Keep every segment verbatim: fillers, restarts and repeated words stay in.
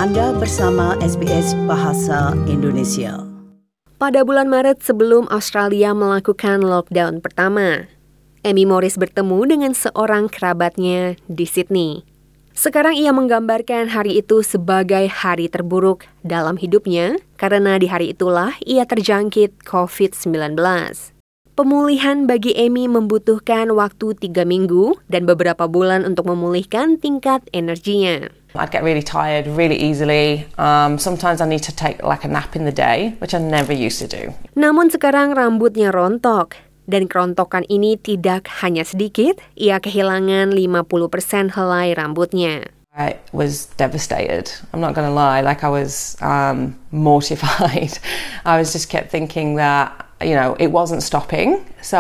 Anda bersama S B S Bahasa Indonesia. Pada bulan Maret sebelum Australia melakukan lockdown pertama, Amy Morris bertemu dengan seorang kerabatnya di Sydney. Sekarang ia menggambarkan hari itu sebagai hari terburuk dalam hidupnya karena di hari itulah ia terjangkit covid sembilan belas. Pemulihan bagi Amy membutuhkan waktu tiga minggu dan beberapa bulan untuk memulihkan tingkat energinya. I'd get really tired really easily. Um, sometimes I need to take like a nap in the day, which I never used to do. Namun sekarang rambutnya rontok. Dan kerontokan ini tidak hanya sedikit, ia kehilangan lima puluh persen helai rambutnya. I was devastated. I'm not going to lie. Like I was um, mortified. I was just kept thinking that, you know, it wasn't stopping.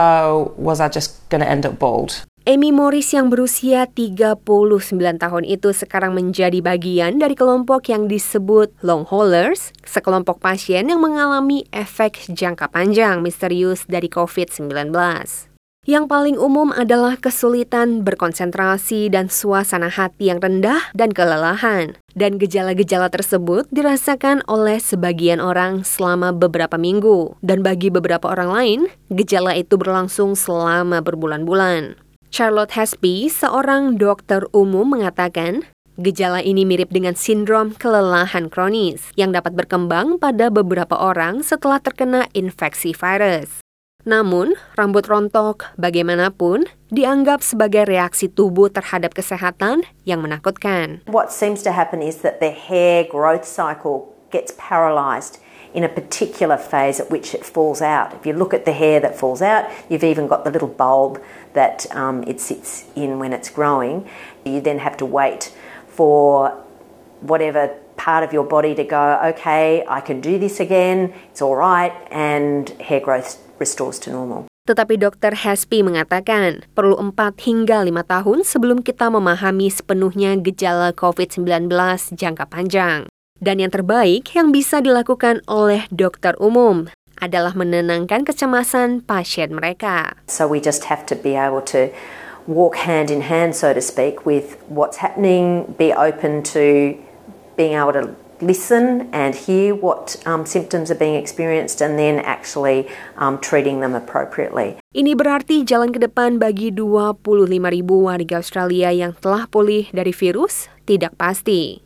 So was I just going to end up bald? Amy Morris yang berusia tiga puluh sembilan tahun itu sekarang menjadi bagian dari kelompok yang disebut long haulers, sekelompok pasien yang mengalami efek jangka panjang misterius dari covid sembilan belas. Yang paling umum adalah kesulitan berkonsentrasi dan suasana hati yang rendah dan kelelahan. Dan gejala-gejala tersebut dirasakan oleh sebagian orang selama beberapa minggu. Dan bagi beberapa orang lain, gejala itu berlangsung selama berbulan-bulan. Charlotte Hesby, seorang dokter umum mengatakan, gejala ini mirip dengan sindrom kelelahan kronis yang dapat berkembang pada beberapa orang setelah terkena infeksi virus. Namun, rambut rontok bagaimanapun dianggap sebagai reaksi tubuh terhadap kesehatan yang menakutkan. What seems to happen is that the hair growth cycle gets paralyzed in a particular phase at which it falls out. If you look at the hair that falls out, you've even got the little bulb that um, it sits in when it's growing. You then have to wait for whatever part of your body to go, okay, I can do this again, it's all right, and hair growth restores to normal. Tetapi dokter Hesby mengatakan perlu empat hingga lima tahun sebelum kita memahami sepenuhnya gejala covid sembilan belas jangka panjang. Dan yang terbaik yang bisa dilakukan oleh dokter umum adalah menenangkan kecemasan pasien mereka. So we just have to be able to walk hand in hand, so to speak, with what's happening, be open to being able to listen and hear what um, symptoms are being experienced and then actually um, treating them appropriately. Ini berarti jalan ke depan bagi dua puluh lima ribu warga Australia yang telah pulih dari virus tidak pasti.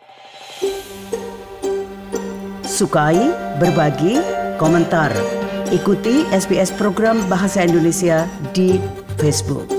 Sukai, berbagi, komentar. Ikuti S B S program Bahasa Indonesia di Facebook.